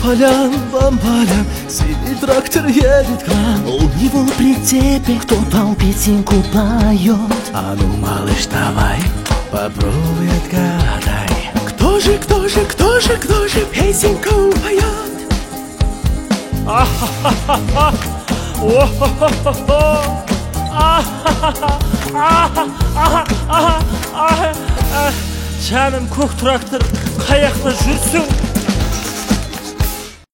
бам-балям, синий трактор едет к нам. У него в прицепе кто-то песенку поет. А ну, малыш, давай, попробуй отгадай, кто же песенку поет? А-ха-ха-ха! О-хо-хо-хо-хо! А-ха-ха-ха! Canım көк трактор қаяқта жүрсің?